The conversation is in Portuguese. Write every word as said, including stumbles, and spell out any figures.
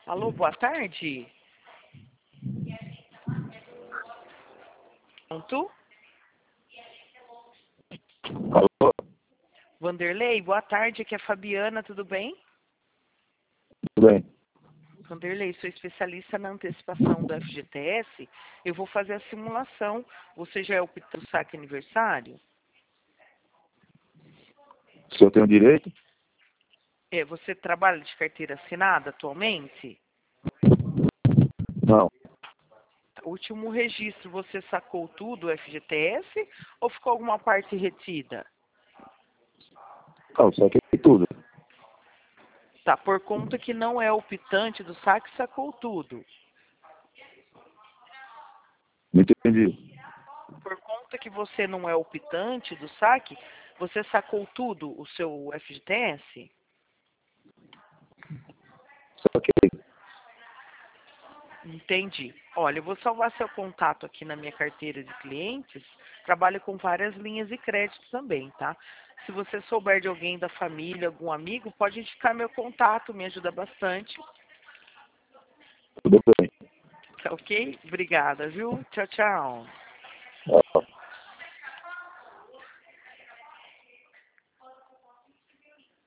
Alô, boa tarde. Pronto? Alô? Vanderlei, boa tarde. Aqui é a Fabiana, tudo bem? Tudo bem. Vanderlei, sou especialista na antecipação do F G T S. Eu vou fazer a simulação. Você já é o Pitão Saque Aniversário? O senhor tem o direito? É, você trabalha de carteira assinada atualmente? Não. O último registro, você sacou tudo o F G T S ou ficou alguma parte retida? Não, saquei tudo. Tá, por conta que não é optante do saque, sacou tudo. Não entendi. Por conta que você não é optante do saque, você sacou tudo o seu F G T S? Saquei. Entendi. Olha, eu vou salvar seu contato aqui na minha carteira de clientes. Trabalho com várias linhas de crédito também, tá? Se você souber de alguém da família, algum amigo, pode indicar meu contato, me ajuda bastante. Tudo bem. Tá ok? Obrigada, viu? Tchau, tchau. Tchau.